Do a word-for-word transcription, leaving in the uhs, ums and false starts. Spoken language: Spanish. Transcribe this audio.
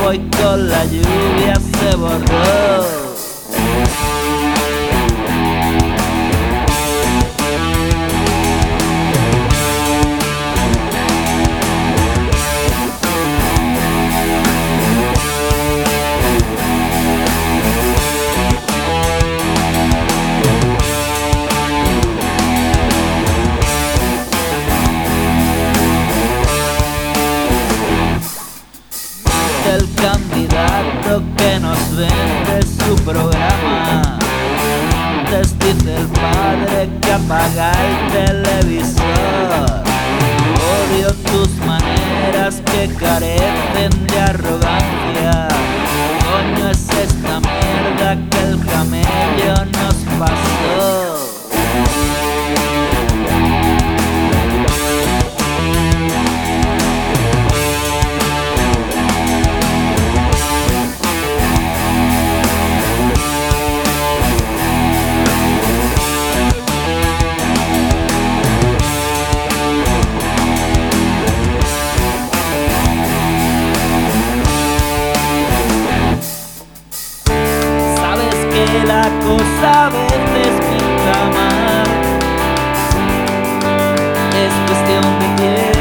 y con la lluvia se borró. El candidato que nos vende su programa, les dice el padre que apaga el televisor. Odio tus maneras que carecen de arrogancia. Coño, es esta mierda que el camello nos pasó. La cosa a veces pinta mal, es cuestión de tiempo.